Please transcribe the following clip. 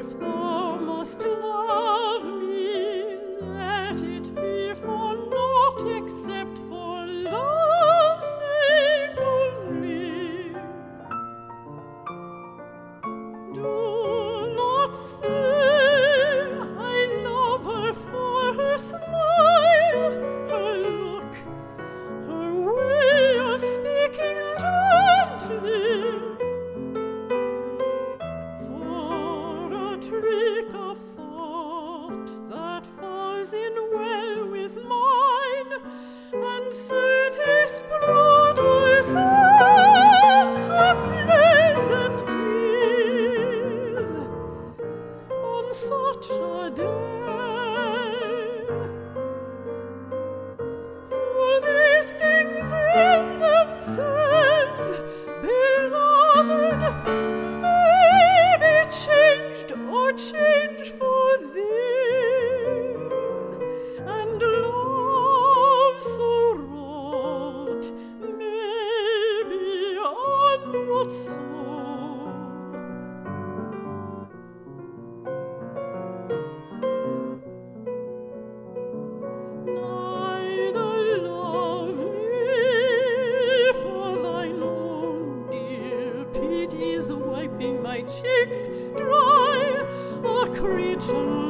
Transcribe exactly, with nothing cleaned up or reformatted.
if thou must love me, let it be for naught except for love's sake only. Do not say I love her for her smile, her look, her way of speaking gently, for a trick of thought that falls in well with mine, and certes brought her sense of pleasant ease on such a day. For these things in themselves, beloved, may be changed or change for thee, and love so wrought may be onward so. Neither love me for thine own dear pity's wiping my cheeks dry, a creature